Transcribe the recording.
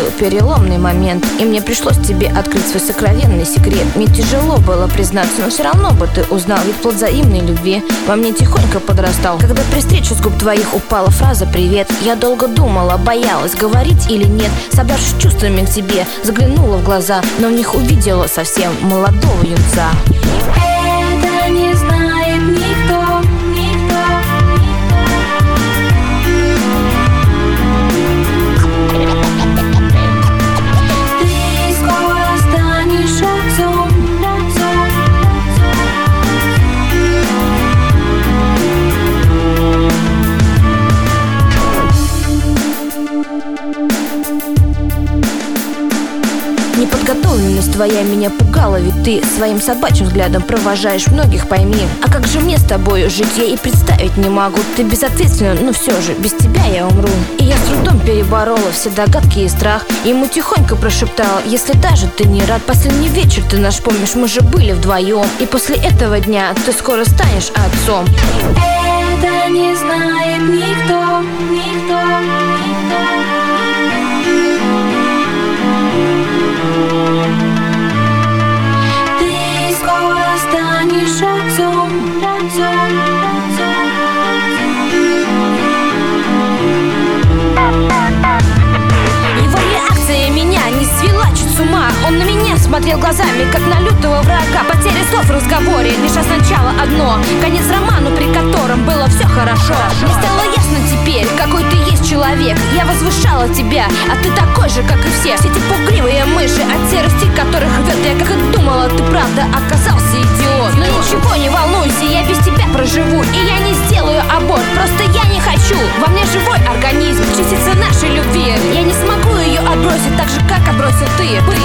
был переломный момент, и мне пришлось тебе открыть свой сокровенный секрет. Мне тяжело было признаться, но все равно бы ты узнал, ведь плод взаимной любви во мне тихонько подрастал. Когда при встрече с губ твоих упала фраза «привет», я долго думала, боялась, говорить или нет. Собравшись чувствами к тебе, заглянула в глаза, но в них увидела совсем молодого юнца. Это не знает никто, никто. Ты скоро станешь отцом. Неподготовленность твоя меня пугала, ведь ты своим собачьим взглядом провожаешь многих, пойми. А как же мне с тобой жить, я и представить не могу. Ты безответственна, но все же без тебя я умру. И я с трудом переборола все догадки и страх. Ему тихонько прошептала: если даже ты не рад, последний вечер ты наш помнишь, мы же были вдвоем. И после этого дня ты скоро станешь отцом. Это не знает никто, никто, никто. Ты скоро станешь отцом, отцом, отцом. Его реакция меня не свела чуть с ума. Он на меня смотрел глазами, как на лютого врага. Потеря слов в разговоре лишь означало одно: конец роману, при котором было все хорошо. Мне стало ясно теперь, какой ты есть человек. Я возвышала тебя, а ты такой же, как и все. Все эти пугливые мыши, от серости которых рвет. Я как и думала, ты правда оказался идиот. Но ничего, не волнуйся, я без тебя проживу. И я не сделаю аборт, просто я не хочу. Во мне живой организм, частица нашей любви. Я не смогу ее отбросить так же, как отбросил ты.